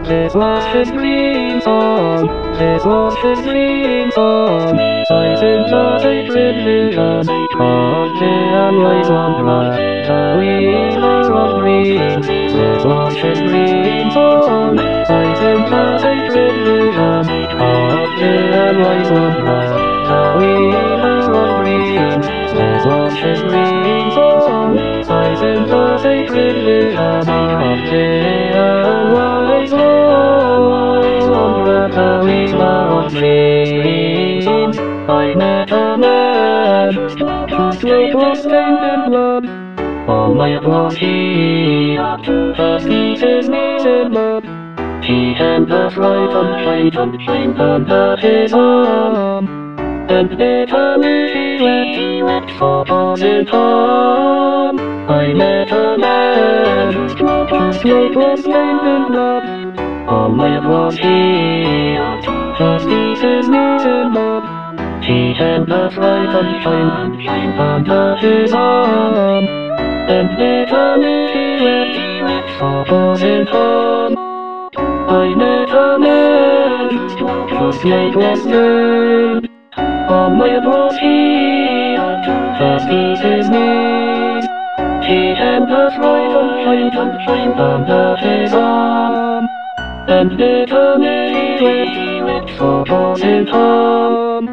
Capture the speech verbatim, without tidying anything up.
This was his dream song. This was his dream song. I sing the sacred vision. Cause and lies on blood. The wheelers of dreams. This was his dream song. I sing the sacred vision. Cause and lies on blood. The wheelers of dreams. This was his dream song. I sing the sacred vision. Cause and lies on the wheeler of dreams. I met a man whose slate was stained in blood. All night was he, first he his knees in mud. He had the fright and shame under his arm, and bitterly he wept for his harm. I met a man whose slate was stained in blood. All night was he, first he his knees in mud. He had the fright and shame under his arm, and bitterly he wept for his harm. I met a man whose slate was stained. All night was he, first he his knees. He had the fright and shame under his arm, and bitterly he wept for his harm.